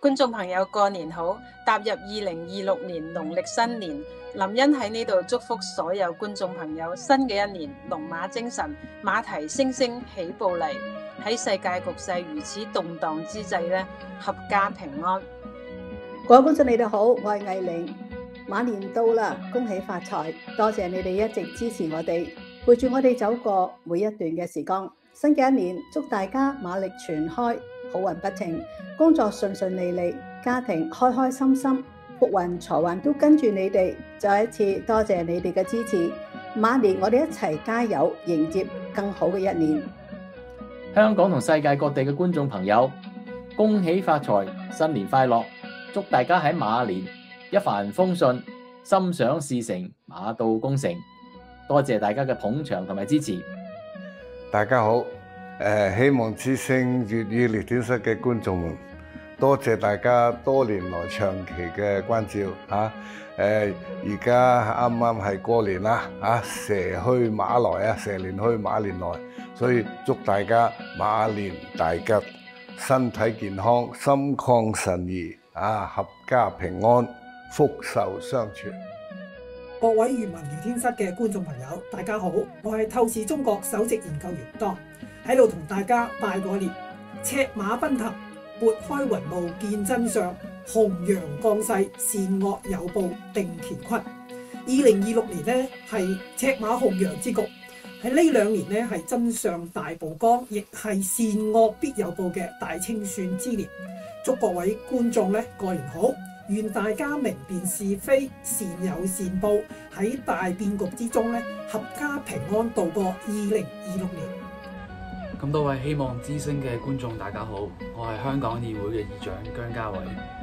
觀眾朋友過年好！踏入2026年農曆新年，林茵喺呢度祝福所有觀眾朋友新嘅一年龍馬精神，馬蹄聲聲起步嚟。喺世界局勢如此動盪之際咧，合家平安。 各位觀眾你哋好，我係藝玲。馬年到啦，恭喜發財！多謝你哋一直支持我哋，陪住我哋走過每一段嘅時光。新嘅一年，祝大家馬力全開，好運不停，工作順順利利，家庭開開心心，福運財運都跟住你哋。再一次多謝你哋嘅支持，馬年我哋一齊加油，迎接更好嘅一年。 香港同世界各地嘅觀眾朋友，恭喜發財，新年快樂！祝大家喺馬年一帆風順，心想事成，馬到功成。多謝大家嘅捧場同埋支持。 大家好，希望之聲粵語聊天室嘅觀眾們，多謝大家多年來長期嘅關照嚇。而家啱啱係過年啦嚇，蛇去馬來啊，蛇年去馬年來，所以祝大家馬年大吉，身體健康，心曠神怡啊，合家平安，福壽相傳。 各位粵文聊天室嘅觀眾朋友，大家好，我係透視中國首席研究員當，喺度同大家拜個年，赤馬奔騰，撥開雲霧見真相，紅陽降世，善惡有報定乾坤。2026年呢係赤馬紅陽之局，喺呢2年呢係真相大曝光，亦係善惡必有報嘅大清算之年。祝各位觀眾呢過年好！願大家明辨是非，善有善報，喺大變局之中咧，合家平安度過2026年。 咁多位希望之聲嘅觀眾大家好，我係香港議會嘅議長姜家偉。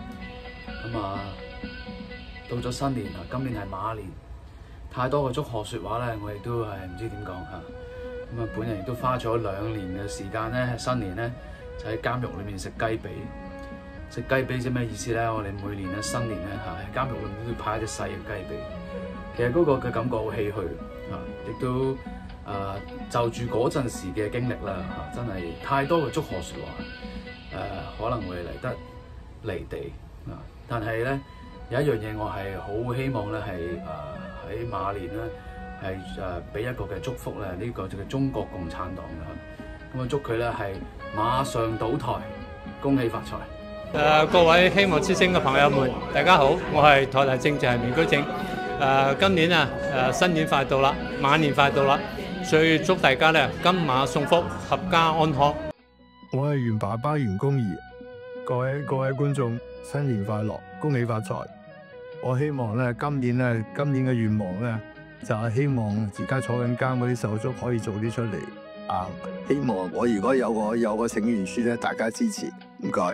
到咗新年啦，今年係馬年，太多嘅祝賀説話咧，我亦都係唔知點講嚇。本人亦都花咗2年嘅時間咧，新年咧就喺監獄裏面食雞髀。食雞髀即咩意思咧？我哋每年咧新年咧喺監獄裏面都會派一隻細嘅雞髀，其實嗰個嘅感覺好唏噓亦都就住嗰陣時嘅經歷啦真係太多嘅祝賀説話可能會嚟得離地但係咧有一樣嘢我係好希望咧係喺馬年咧係俾一個嘅祝福咧，呢個就係中國共產黨咁啊祝佢咧係馬上倒台，恭喜發財！ 各位希望之聲嘅朋友們，大家好，我係台大政治系名居正。今年新年快到啦，馬年快到啦，所以祝大家咧金馬送福，合家安康。 我係袁爸爸袁公儀，各位觀眾新年快樂，恭喜發財！我希望咧今年嘅願望咧就係希望而家坐緊監嗰啲手足可以早啲出嚟。 希望我如果有個請願書咧，大家支持，唔該。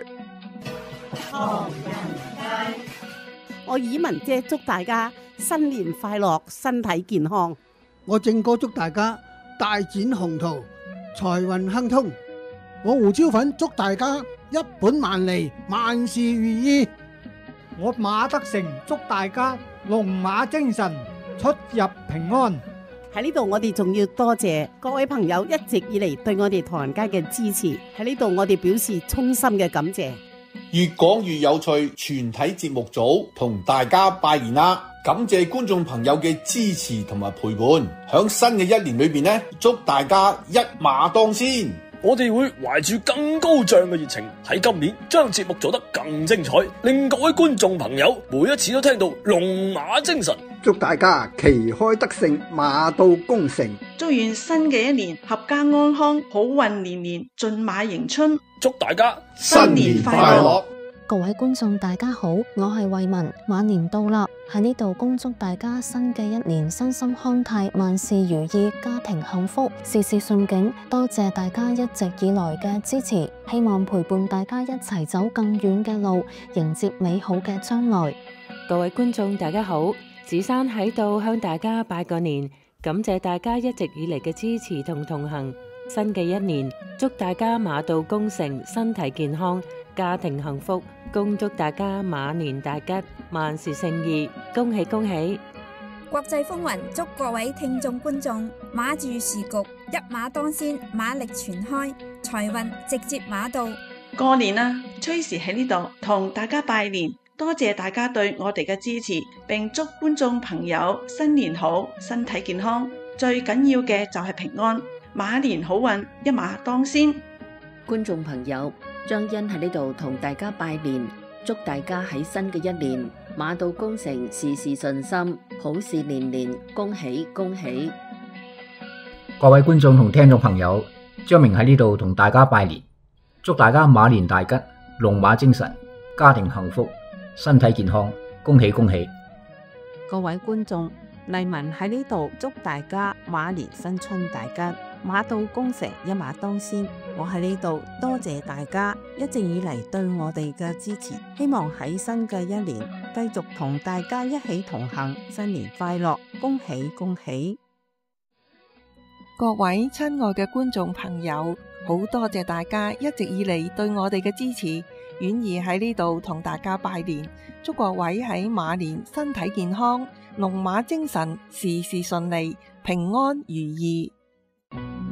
我以文姐祝大家新年快樂，身體健康。 我正哥祝大家大展宏圖，財運亨通。我胡椒粉祝大家一本萬利，萬事如意。 我馬德成祝大家龍馬精神，出入平安。 喺呢度我哋仲要多謝各位朋友一直以嚟對我哋唐人街嘅支持，喺呢度我哋表示衷心嘅感謝。 越講越有趣，全體節目組同大家拜年啦！感謝觀眾朋友嘅支持同埋陪伴，響新嘅一年裏邊呢，祝大家一馬當先。 我哋會懷住更高漲嘅熱情，喺今年將節目做得更精彩，令各位觀眾朋友每一次都聽到龍馬精神。 祝大家旗開得勝，馬到功成。 祝願新嘅一年合家安康，好運連連，駿馬迎春。 祝大家新年快樂！ 各位觀眾大家好，我係慧文，馬年到啦，喺呢度恭祝大家新嘅一年身心康泰，萬事如意，家庭幸福，事事順境。多謝大家一直以來嘅支持，希望陪伴大家一齊走更遠嘅路，迎接美好嘅將來。 各位觀眾大家好，子珊喺度向大家拜個年，感謝大家一直以嚟嘅支持同同行。新嘅一年，祝大家馬到功成，身體健康，家庭幸福，恭祝大家馬年大吉，萬事勝意，恭喜恭喜！ 國際風雲祝各位聽眾觀眾馬住時局，一馬當先，馬力全開，財運直接馬到。 過年啦，Tracy喺呢度同大家拜年，多謝大家對我哋嘅支持，並祝觀眾朋友新年好，身體健康，最緊要嘅就係平安，馬年好運，一馬當先。 觀眾朋友，張欣喺呢度同大家拜年，祝大家喺新嘅一年馬到功成，事事順心，好事連連，恭喜恭喜！ 各位觀眾同聽眾朋友，張明喺呢度同大家拜年，祝大家馬年大吉，龍馬精神，家庭幸福，身體健康，恭喜恭喜！ 各位觀眾，麗文喺呢度祝大家馬年新春大吉，馬到功成，一馬當先。我喺呢度多謝大家一直以嚟對我哋嘅支持，希望喺新嘅一年繼續同大家一起同行，新年快樂，恭喜恭喜！ 各位親愛嘅觀眾朋友，好多謝大家一直以嚟對我哋嘅支持。婉兒喺呢度同大家拜年，祝各位喺馬年身體健康，龍馬精神，事事順利，平安如意。